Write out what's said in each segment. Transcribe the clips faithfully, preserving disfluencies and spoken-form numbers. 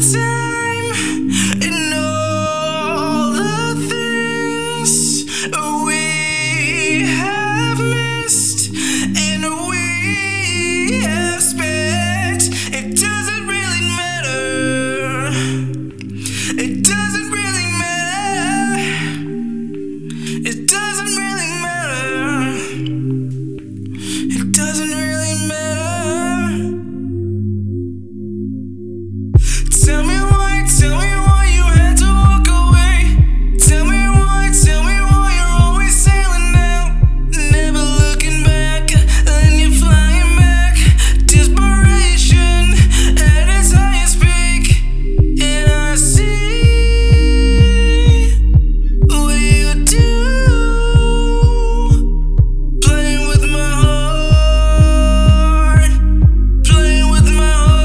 time and all the things we have missed and we have spent. It doesn't really matter. It doesn't really matter. It doesn't really matter. It doesn't really matter. Tell me why, tell me why you had to walk away. Tell me why, tell me why you're always sailing out, never looking back, then you're flying back. Desperation at its highest peak, and I see what you do, playing with my heart, playing with my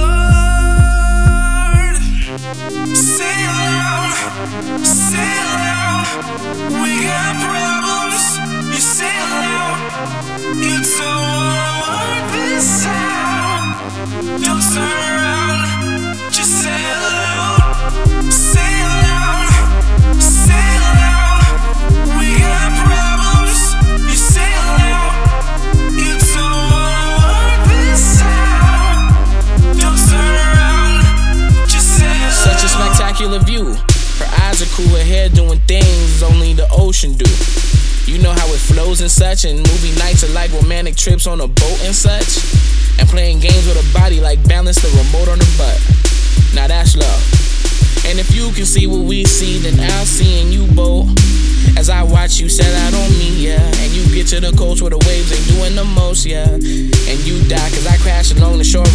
heart. Sail out, sail out, we got problems. You sail out, you don't wanna work this out. Don't turn around, just sail out, sail out, sail out, we got problems. You sail out, you don't wanna work this out. Don't turn around, just sail out. Such a spectacular view. Her eyes are cool, her hair doing things only the ocean do. You know how it flows and such, and movie nights are like romantic trips on a boat and such. And playing games with a body like balance the remote on the butt. Now that's love. And if you can see what we see, then I'll see in you both. As I watch you set out on me, yeah. And you get to the coast where the waves ain't doing the most, yeah. And you die cause I crash along the shore